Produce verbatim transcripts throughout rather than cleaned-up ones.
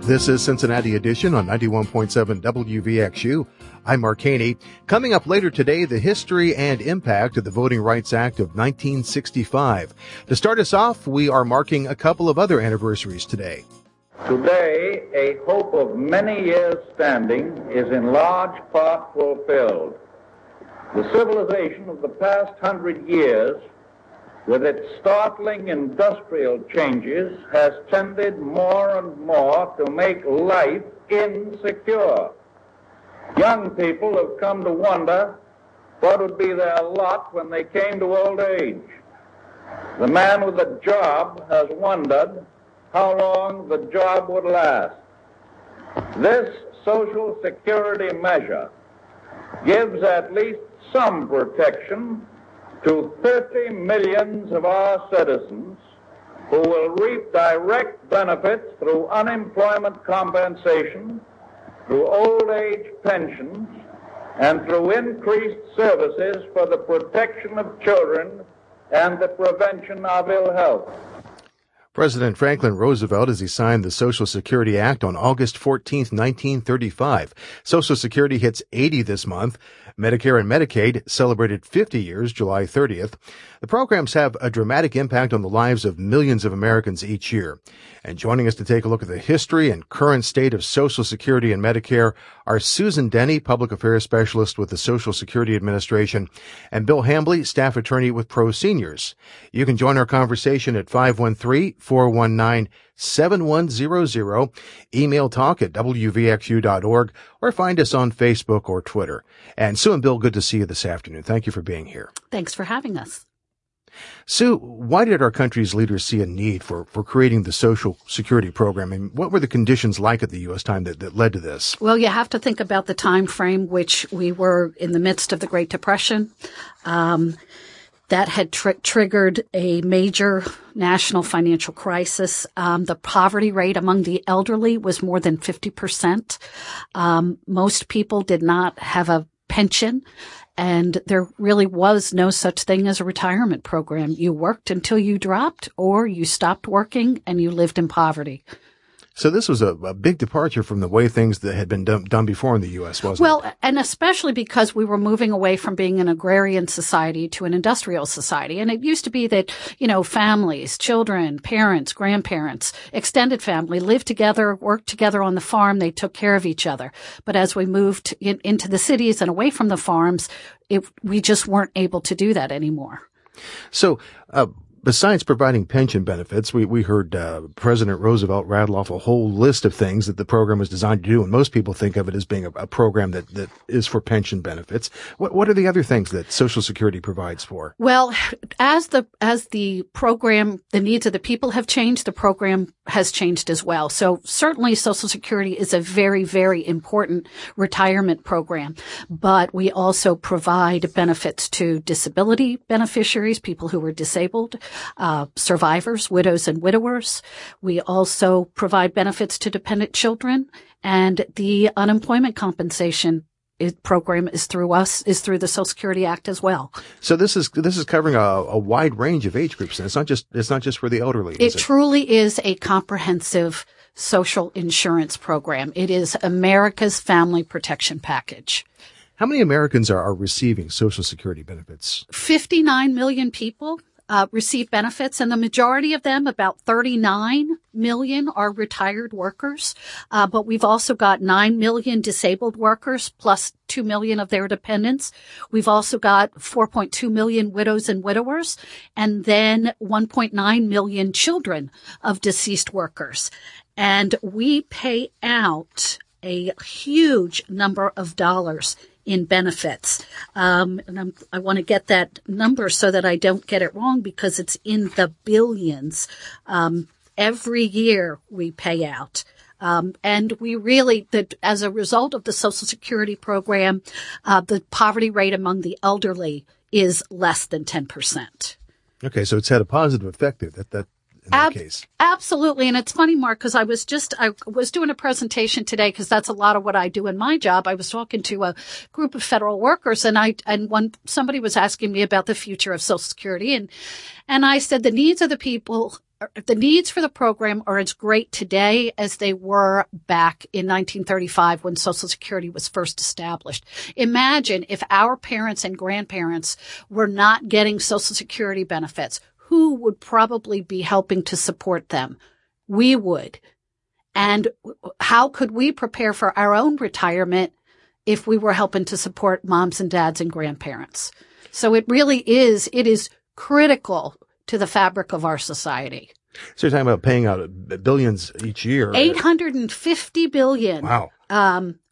This is Cincinnati Edition on ninety-one point seven W V X U. I'm Mark Haney. Coming up later today, the history and impact of the Voting Rights Act of nineteen sixty-five. To start us off, we are marking a couple of other anniversaries today. Today, a hope of many years standing is in large part fulfilled. The civilization of the past hundred years, with its startling industrial changes, has tended more and more to make life insecure. Young people have come to wonder what would be their lot when they came to old age. The man with a job has wondered how long the job would last. This Social Security measure gives at least some protection to thirty millions of our citizens who will reap direct benefits through unemployment compensation, through old age pensions, and through increased services for the protection of children and the prevention of ill health. President Franklin Roosevelt, as he signed the Social Security Act on August fourteenth, nineteen thirty-five. Social Security hits eighty this month. Medicare and Medicaid celebrated fifty years, July thirtieth. The programs have a dramatic impact on the lives of millions of Americans each year. And joining us to take a look at the history and current state of Social Security and Medicare are Susan Denny, Public Affairs Specialist with the Social Security Administration, and Bill Hambly, Staff Attorney with Pro Seniors. You can join our conversation at five one three, four one nine, seven one zero zero, email talk at w v x u dot org, or find us on Facebook or Twitter. And Sue and Bill, good to see you this afternoon. Thank you for being here. Thanks for having us. Sue, why did our country's leaders see a need for, for creating the Social Security program? And what were the conditions like at the U S time that, that led to this? Well, you have to think about the time frame, which we were in the midst of the Great Depression. Um, that had tr- triggered a major national financial crisis. Um, the poverty rate among the elderly was more than fifty percent. Um, most people did not have a pension. And there really was no such thing as a retirement program. You worked until you dropped, or you stopped working and you lived in poverty. So this was a, a big departure from the way things that had been done, done before in the U S, wasn't well, it? Well, and especially because we were moving away from being an agrarian society to an industrial society. And it used to be that, you know, families, children, parents, grandparents, extended family lived together, worked together on the farm. They took care of each other. But as we moved in, into the cities and away from the farms, it, we just weren't able to do that anymore. So, uh, Besides providing pension benefits, we, we heard uh, President Roosevelt rattle off a whole list of things that the program was designed to do, and most people think of it as being a, a program that, that is for pension benefits. What what are the other things that Social Security provides for? Well, as the as the program, the needs of the people have changed, the program has changed as well. So certainly Social Security is a very, very important retirement program, but we also provide benefits to disability beneficiaries, people who are disabled, Uh, survivors, widows and widowers. We also provide benefits to dependent children, and the unemployment compensation it, program is through us, is through the Social Security Act as well. So this is this is covering a, a wide range of age groups, and it's not just it's not just for the elderly. It, it truly is a comprehensive social insurance program. It is America's family protection package. How many Americans are, are receiving Social Security benefits? fifty-nine million people. Uh, receive benefits, and the majority of them, about thirty-nine million, are retired workers. Uh, but we've also got nine million disabled workers, plus two million of their dependents. We've also got four point two million widows and widowers, and then one point nine million children of deceased workers. And we pay out a huge number of dollars in benefits. Um, and I'm, I want to get that number so that I don't get it wrong, because it's in the billions. Um, every year we pay out. Um, and we really, that as a result of the Social Security program, uh, the poverty rate among the elderly is less than ten percent. Okay, so it's had a positive effect there. That that. In that Ab- case. Absolutely. And it's funny, Mark, because I was just, I was doing a presentation today, because that's a lot of what I do in my job. I was talking to a group of federal workers, and I, and one, somebody was asking me about the future of Social Security. And, and I said, the needs of the people the needs for the program are as great today as they were back in nineteen thirty-five when Social Security was first established. Imagine if our parents and grandparents were not getting Social Security benefits. Who would probably be helping to support them? We would. And how could we prepare for our own retirement if we were helping to support moms and dads and grandparents? So it really is, it is critical to the fabric of our society. So you're talking about paying out billions each year. eight hundred fifty billion. Wow. Um,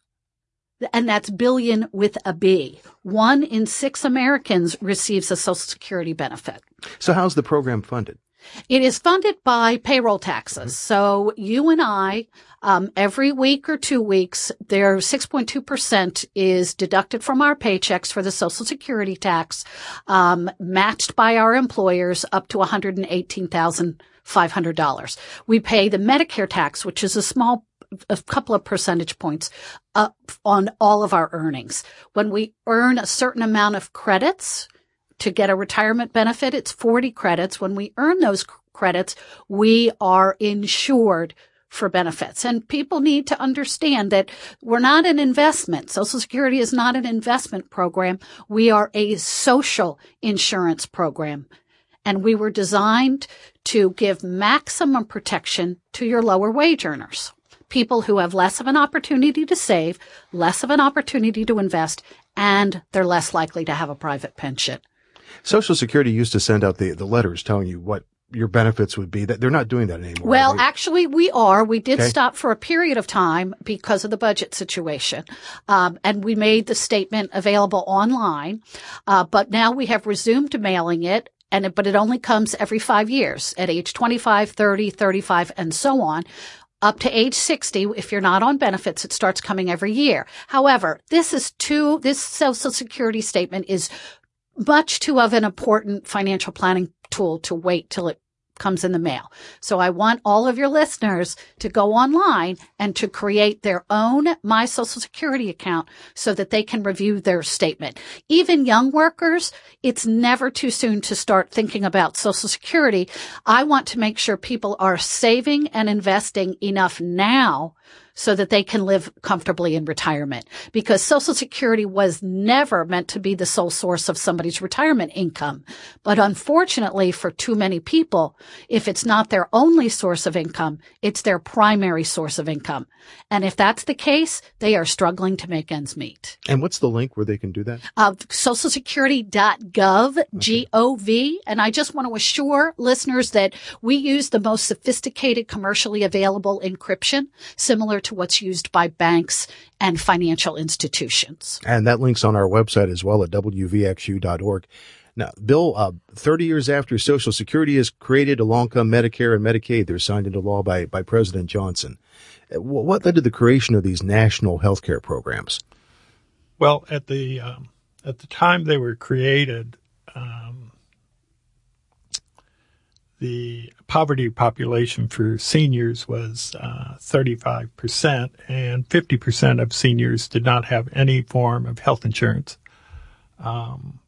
and that's billion with a B. One in six Americans receives a Social Security benefit. So how's the program funded? It is funded by payroll taxes. Mm-hmm. So you and I, um, every week or two weeks, their six point two percent is deducted from our paychecks for the Social Security tax, um, matched by our employers up to one hundred eighteen thousand five hundred dollars. We pay the Medicare tax, which is a small a couple of percentage points up on all of our earnings. When we earn a certain amount of credits to get a retirement benefit, it's forty credits. When we earn those credits, we are insured for benefits. And people need to understand that we're not an investment. Social Security is not an investment program. We are a social insurance program. And we were designed to give maximum protection to your lower wage earners. People who have less of an opportunity to save, less of an opportunity to invest, and they're less likely to have a private pension. Social Security used to send out the, the letters telling you what your benefits would be. That they're not doing that anymore. Well, actually, we are. We did okay. stop for a period of time because of the budget situation. Um, and we made the statement available online. Uh, but now we have resumed mailing it. And it, but it only comes every five years at age twenty-five, thirty, thirty-five, and so on. Up to age sixty, if you're not on benefits, it starts coming every year. However, this is too, this Social Security statement is much too of an important financial planning tool to wait till it comes in the mail. So I want all of your listeners to go online and to create their own My Social Security account so that they can review their statement. Even young workers, it's never too soon to start thinking about Social Security. I want to make sure people are saving and investing enough now so that they can live comfortably in retirement, because Social Security was never meant to be the sole source of somebody's retirement income. But unfortunately for too many people, if it's not their only source of income, it's their primary source of income. And if that's the case, they are struggling to make ends meet. And what's the link where they can do that? Uh, social security dot gov, okay. G O V. And I just want to assure listeners that we use the most sophisticated commercially available encryption, similar to what's used by banks and financial institutions. And that link's on our website as well at W V X U dot org. Now, Bill, uh, thirty years after Social Security is created, along come Medicare and Medicaid. They're signed into law by, by President Johnson. What led to the creation of these national health care programs? Well, at the um, at the time they were created, um, the poverty population for seniors was uh, thirty-five percent, and fifty percent of seniors did not have any form of health insurance. Um,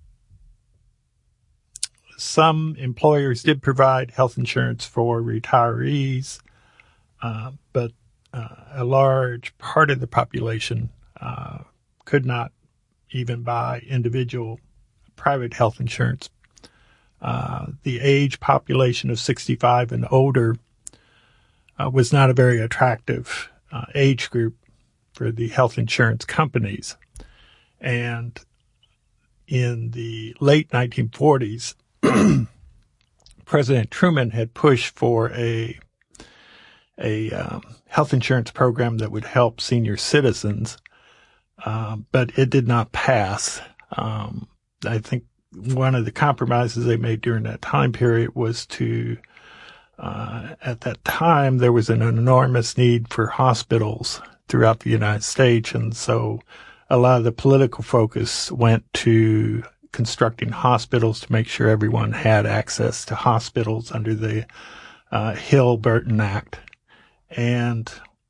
some employers did provide health insurance for retirees, uh, but uh, a large part of the population uh, could not even buy individual private health insurance. Uh, the age population of sixty-five and older uh, was not a very attractive uh, age group for the health insurance companies. And in the late nineteen forties, President Truman had pushed for a a um, health insurance program that would help senior citizens, uh, but it did not pass. Um, I think one of the compromises they made during that time period was to, uh, at that time, there was an enormous need for hospitals throughout the United States. And so a lot of the political focus went to constructing hospitals to make sure everyone had access to hospitals under the uh, Hill-Burton Act. And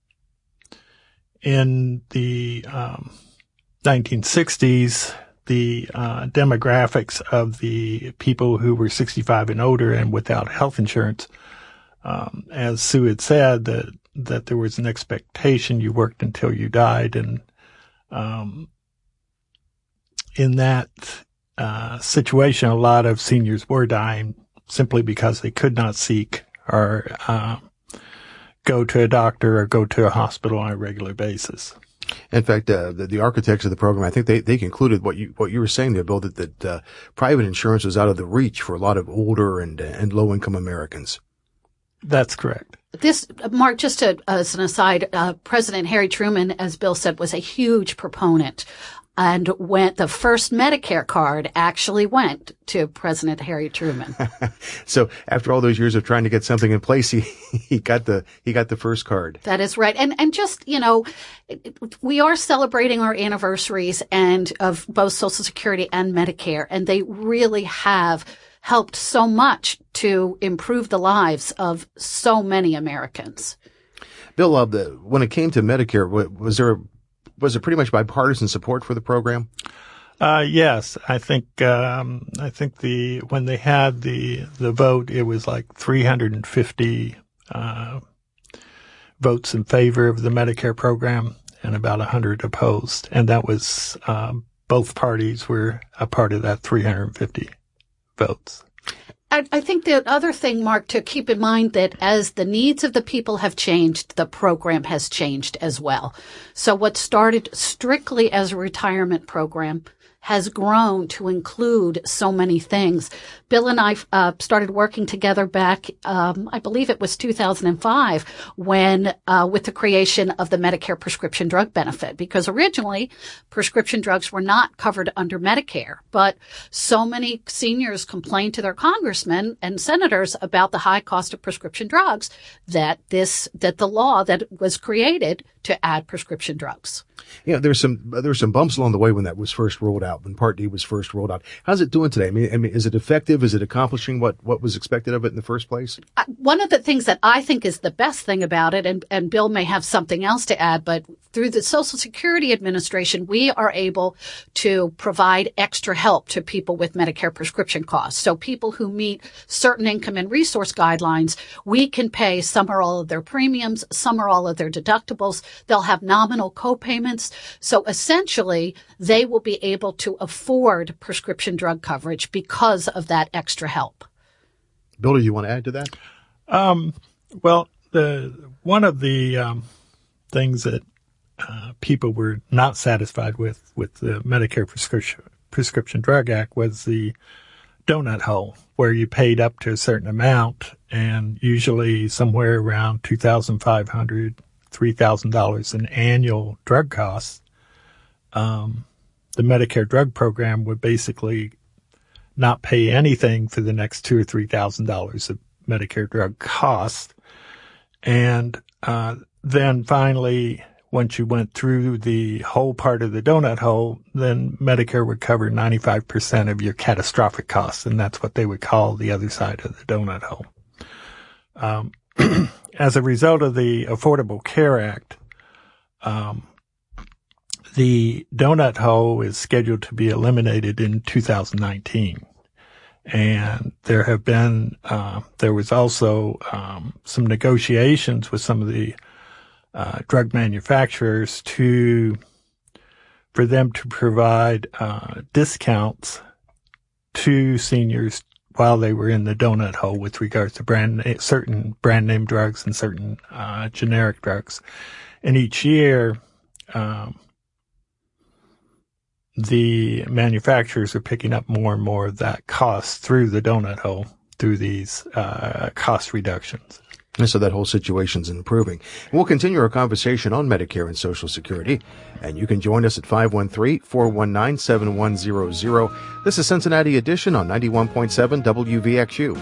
in the um, nineteen sixties, the uh, demographics of the people who were sixty-five and older and without health insurance um, as Sue had said, that, that there was an expectation you worked until you died. And, um, in that, uh, situation, a lot of seniors were dying simply because they could not seek or, uh, go to a doctor or go to a hospital on a regular basis. In fact, uh, the, the architects of the program, I think they, they concluded what you, what you were saying there, Bill, that, that, uh, private insurance was out of the reach for a lot of older and, and low income Americans. That's correct. This, Mark, just to, as an aside, uh, President Harry Truman, as Bill said, was a huge proponent. And went, the first Medicare card actually went to President Harry Truman. So after all those years of trying to get something in place, he, he got the, he got the first card. That is right. And, and just, you know, we are celebrating our anniversaries and of both Social Security and Medicare, and they really have helped so much to improve the lives of so many Americans. Bill, uh, the, when it came to Medicare, was there, was it pretty much bipartisan support for the program? Uh, yes, I think, um, I think the, when they had the, the vote, it was like three hundred fifty, uh, votes in favor of the Medicare program and about one hundred opposed. And that was, um, both parties were a part of that three hundred fifty votes. I, I think the other thing, Mark, to keep in mind that as the needs of the people have changed, the program has changed as well. So what started strictly as a retirement program has grown to include so many things. Bill and I uh, started working together back, um, I believe it was two thousand five, when uh, with the creation of the Medicare prescription drug benefit, because originally prescription drugs were not covered under Medicare. But so many seniors complained to their congressmen and senators about the high cost of prescription drugs that this that the law that was created to add prescription drugs. Yeah, there's some there's some bumps along the way when that was first rolled out, when Part D was first rolled out. How's it doing today? I mean, I mean, is it effective? Is it accomplishing what, what was expected of it in the first place? Uh, one of the things that I think is the best thing about it, and, and Bill may have something else to add, but through the Social Security Administration, we are able to provide extra help to people with Medicare prescription costs. So people who meet certain income and resource guidelines, we can pay some or all of their premiums, some or all of their deductibles. They'll have nominal co-payments. So essentially, they will be able to afford prescription drug coverage because of that extra help. Bill, do you want to add to that? Um, well, the one of the um, things that uh, people were not satisfied with with the Medicare prescription prescription drug act was the donut hole, where you paid up to a certain amount, and usually somewhere around two thousand five hundred dollars, three thousand dollars in annual drug costs. Um, the Medicare drug program would basically not pay anything for the next two or three thousand dollars of Medicare drug costs. And, uh, then finally, once you went through the whole part of the donut hole, then Medicare would cover ninety-five percent of your catastrophic costs. And that's what they would call the other side of the donut hole. Um, as a result of the Affordable Care Act, um, the donut hole is scheduled to be eliminated in two thousand nineteen. And there have been, uh, there was also, um, some negotiations with some of the, uh, drug manufacturers to, for them to provide, uh, discounts to seniors while they were in the donut hole with regards to brand, certain brand name drugs and certain, uh, generic drugs. And each year, um, the manufacturers are picking up more and more of that cost through the donut hole through these uh cost reductions. And so that whole situation's improving. And we'll continue our conversation on Medicare and Social Security. And you can join us at five one three, four one nine, seven one zero zero. This is Cincinnati Edition on ninety-one point seven W V X U.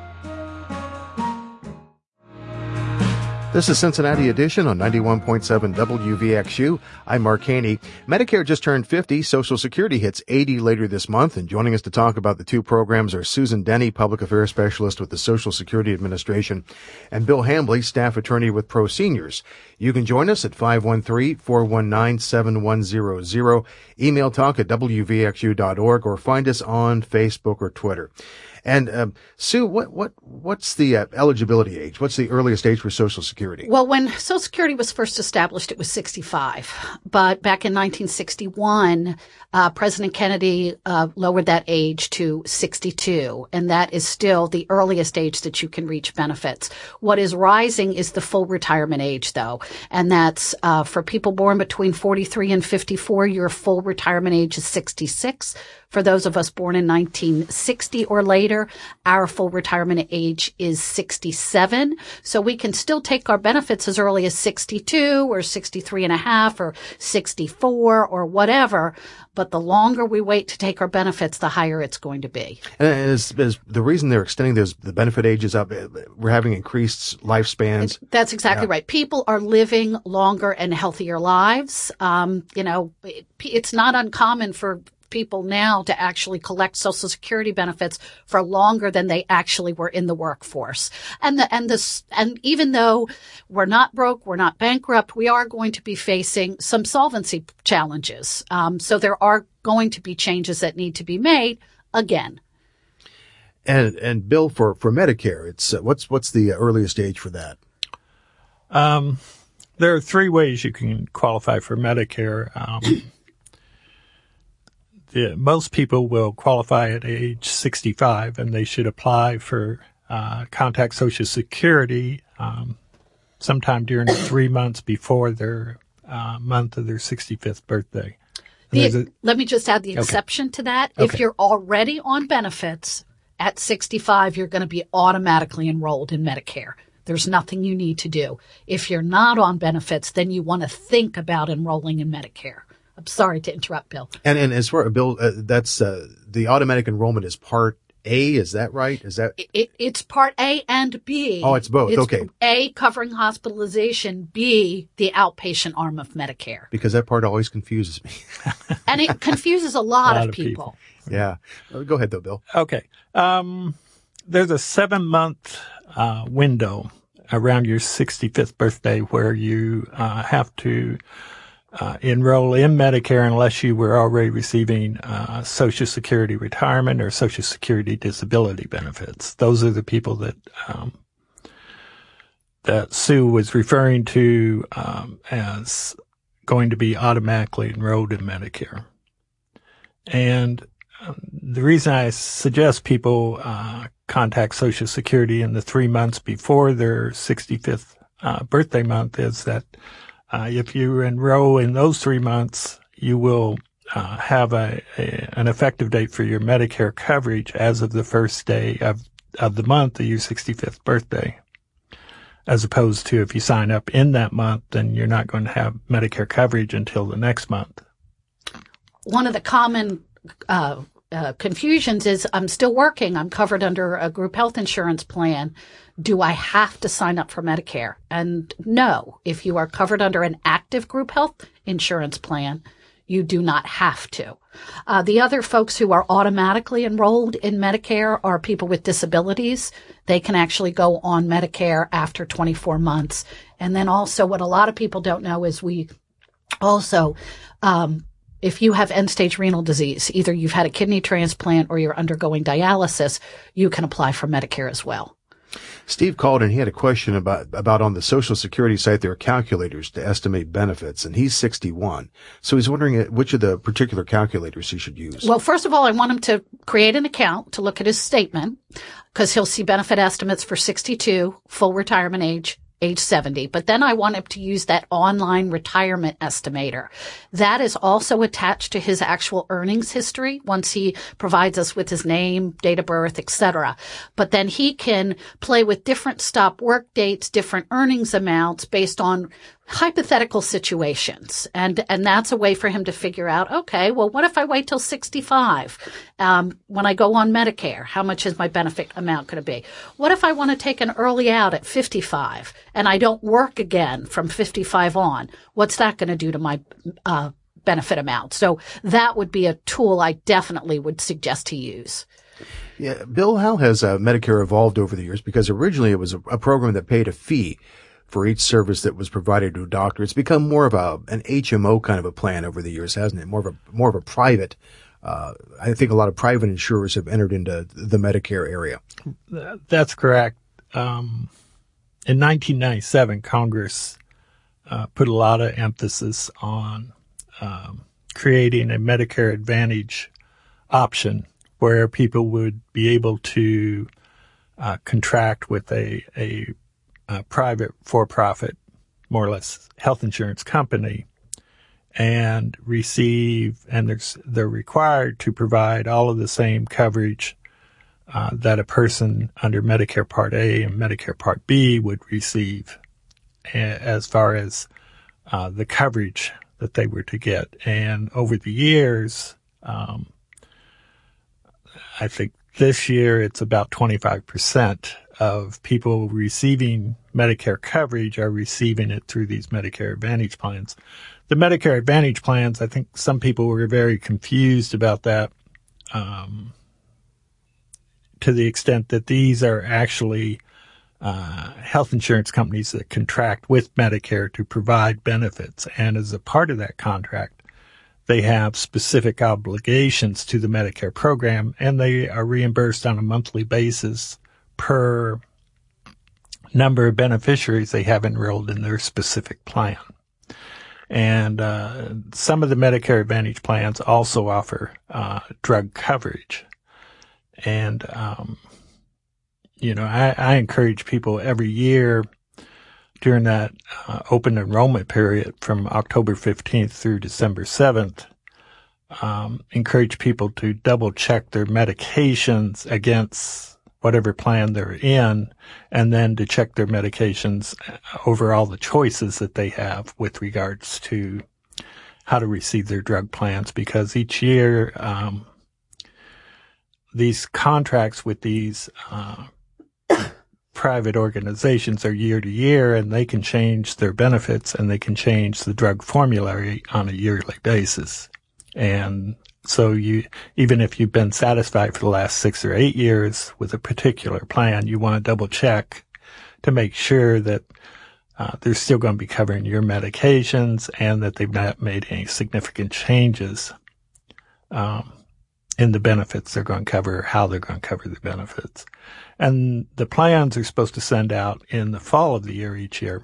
This is Cincinnati Edition on ninety-one point seven W V X U. I'm Mark Haney. Medicare just turned fifty. Social Security hits eighty later this month. And joining us to talk about the two programs are Susan Denny, Public Affairs Specialist with the Social Security Administration, and Bill Hambly, Staff Attorney with Pro Seniors. You can join us at five one three, four one nine, seven one zero zero. Email talk at W V X U dot org or find us on Facebook or Twitter. And um, Sue, what what what's the uh, eligibility age? What's the earliest age for Social Security? Well, when Social Security was first established, it was sixty-five. But back in nineteen sixty-one, uh, President Kennedy uh, lowered that age to sixty-two, and that is still the earliest age that you can reach benefits. What is rising is the full retirement age, though, and that's uh, for people born between forty-three and fifty-four. Your full retirement age is sixty-six. For those of us born in nineteen sixty or later, our full retirement age is sixty-seven. So we can still take our benefits as early as sixty-two or sixty-three and a half or sixty-four or whatever. But the longer we wait to take our benefits, the higher it's going to be. And is, is the reason they're extending those, the benefit ages up, we're having increased lifespans? That's exactly yeah. right. People are living longer and healthier lives. Um, you know, it, it's not uncommon for people now to actually collect Social Security benefits for longer than they actually were in the workforce. And the, and this, and even though we're not broke, we're not bankrupt, we are going to be facing some solvency challenges. Um, so there are going to be changes that need to be made again. And, and Bill, for, for Medicare, it's, uh, what's, what's the earliest age for that? Um, there are three ways you can qualify for Medicare. Um, Yeah, most people will qualify at age sixty-five, and they should apply for uh, contact Social Security um, sometime during the three months before their uh, month of their sixty-fifth birthday. The, a, let me just add the exception okay. to that. Okay. If you're already on benefits at sixty-five, you're going to be automatically enrolled in Medicare. There's nothing you need to do. If you're not on benefits, then you want to think about enrolling in Medicare. I'm sorry to interrupt, Bill. And and as far Bill, uh, that's uh, the automatic enrollment is Part A. Is that right? Is that it, it, it's Part A and B? Oh, it's both. It's okay. A covering hospitalization, B the outpatient arm of Medicare. Because that part always confuses me. And it confuses a lot, a lot of, of people. people. Yeah. Go ahead, though, Bill. Okay. Um, there's a seven month uh, window around your sixty-fifth birthday where you uh, have to Uh, enroll in Medicare unless you were already receiving uh, Social Security retirement or Social Security disability benefits. Those are the people that um, that Sue was referring to um, as going to be automatically enrolled in Medicare. And um, the reason I suggest people uh, contact Social Security in the three months before their sixty-fifth uh, birthday month is that Uh, if you enroll in those three months, you will uh, have a, a an effective date for your Medicare coverage as of the first day of, of the month of your sixty-fifth birthday. As opposed to if you sign up in that month, then you're not going to have Medicare coverage until the next month. One of the common uh, uh, confusions is I'm still working. I'm covered under a group health insurance plan. Do I have to sign up for Medicare? And no, if you are covered under an active group health insurance plan, you do not have to. Uh, the other folks who are automatically enrolled in Medicare are people with disabilities. They can actually go on Medicare after twenty-four months. And then also what a lot of people don't know is we also, um, if you have end-stage renal disease, either you've had a kidney transplant or you're undergoing dialysis, you can apply for Medicare as well. Steve called and he had a question about, about on the Social Security site, there are calculators to estimate benefits, and he's sixty-one. So he's wondering which of the particular calculators he should use. Well, first of all, I want him to create an account to look at his statement because he'll see benefit estimates for sixty-two, full retirement age, age seventy. But then I want him to use that online retirement estimator. That is also attached to his actual earnings history once he provides us with his name, date of birth, et cetera. But then he can play with different stop work dates, different earnings amounts based on hypothetical situations. And, and that's a way for him to figure out, okay, well, what if I wait till sixty-five? Um, when I go on Medicare, how much is my benefit amount going to be? What if I want to take an early out at fifty-five and I don't work again from fifty-five on? What's that going to do to my, uh, benefit amount? So that would be a tool I definitely would suggest he use. Yeah. Bill, how has uh, Medicare evolved over the years? Because originally it was a, a program that paid a fee for each service that was provided to a doctor. It's become more of a, an H M O kind of a plan over the years, hasn't it? More of a, more of a private, uh, I think a lot of private insurers have entered into the Medicare area. That's correct. Um, in nineteen ninety-seven, Congress uh, put a lot of emphasis on um, creating a Medicare Advantage option where people would be able to uh, contract with a, a, a private for-profit, more or less, health insurance company and receive, and they're, they're required to provide all of the same coverage uh, that a person under Medicare Part A and Medicare Part B would receive as far as uh, the coverage that they were to get. And over the years, um, I think this year it's about twenty-five percent of people receiving Medicare coverage are receiving it through these Medicare Advantage plans. The Medicare Advantage plans, I think some people were very confused about that, um, to the extent that these are actually uh, health insurance companies that contract with Medicare to provide benefits. And as a part of that contract, they have specific obligations to the Medicare program, and they are reimbursed on a monthly basis per number of beneficiaries they have enrolled in their specific plan. And uh, some of the Medicare Advantage plans also offer uh, drug coverage. And, um, you know, I, I encourage people every year during that uh, open enrollment period from October fifteenth through December seventh, um, encourage people to double check their medications against whatever plan they're in, and then to check their medications over all the choices that they have with regards to how to receive their drug plans, because each year, um, these contracts with these, uh, private organizations are year to year, and they can change their benefits and they can change the drug formulary on a yearly basis. And so you, even if you've been satisfied for the last six or eight years with a particular plan, you want to double check to make sure that uh, they're still going to be covering your medications and that they've not made any significant changes um, in the benefits they're going to cover, how they're going to cover the benefits. And the plans are supposed to send out in the fall of the year each year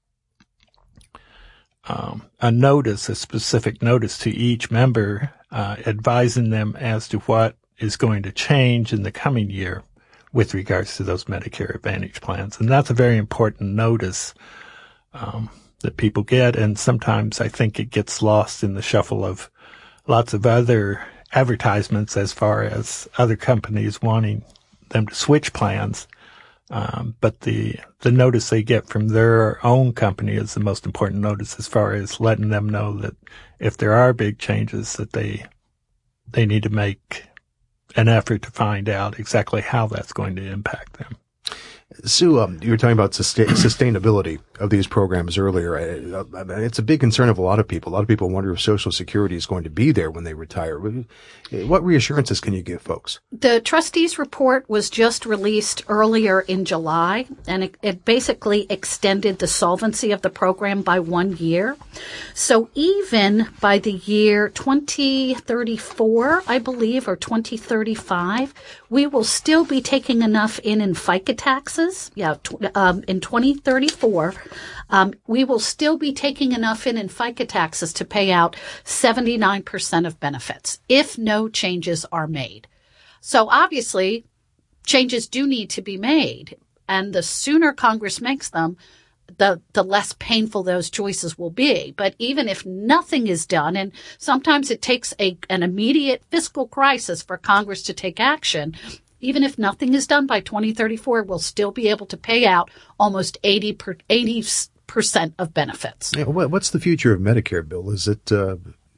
um, a notice, a specific notice to each member, uh, advising them as to what is going to change in the coming year with regards to those Medicare Advantage plans. And that's a very important notice um, that people get. And sometimes I think it gets lost in the shuffle of lots of other advertisements as far as other companies wanting them to switch plans. Um, but the, the notice they get from their own company is the most important notice as far as letting them know that if there are big changes that they, they need to make an effort to find out exactly how that's going to impact them. Sue, um, you were talking about sustain- sustainability of these programs earlier. I, I, it's a big concern of a lot of people. A lot of people wonder if Social Security is going to be there when they retire. What reassurances can you give folks? The trustees' report was just released earlier in July, and it, it basically extended the solvency of the program by one year. So even by the year twenty thirty-four, I believe, or twenty thirty-five, we will still be taking enough in in FICA taxes. Yeah, tw- um, in twenty thirty-four, um, we will still be taking enough in in FICA taxes to pay out seventy-nine percent of benefits if no changes are made. So obviously, changes do need to be made, and the sooner Congress makes them, the the less painful those choices will be. But even if nothing is done, and sometimes it takes a an immediate fiscal crisis for Congress to take action, even if nothing is done by twenty thirty-four, we'll still be able to pay out almost eighty percent of benefits. Yeah, what's the future of Medicare, Bill? Is it uh,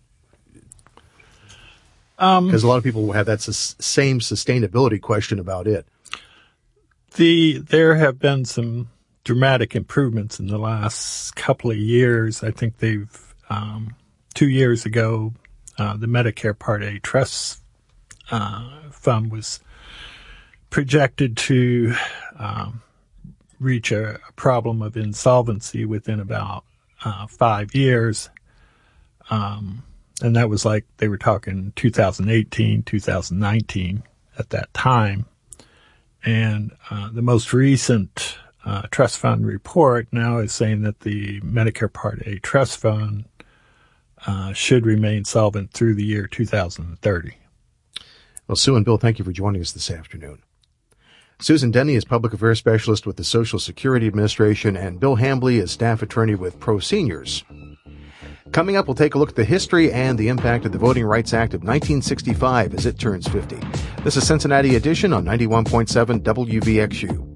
um, because a lot of people have that s- same sustainability question about it. The there have been some dramatic improvements in the last couple of years. I think they've um, two years ago, uh, the Medicare Part A Trust uh, Fund was projected to um, reach a, a problem of insolvency within about uh, five years. Um, and that was like they were talking two thousand eighteen, two thousand nineteen at that time. And uh, the most recent uh, trust fund report now is saying that the Medicare Part A trust fund uh, should remain solvent through the year two thousand thirty. Well, Sue and Bill, thank you for joining us this afternoon. Susan Denny is Public Affairs Specialist with the Social Security Administration, and Bill Hambly is Staff Attorney with Pro Seniors. Coming up, we'll take a look at the history and the impact of the Voting Rights Act of nineteen sixty-five as it turns fifty. This is Cincinnati Edition on ninety-one point seven W V X U.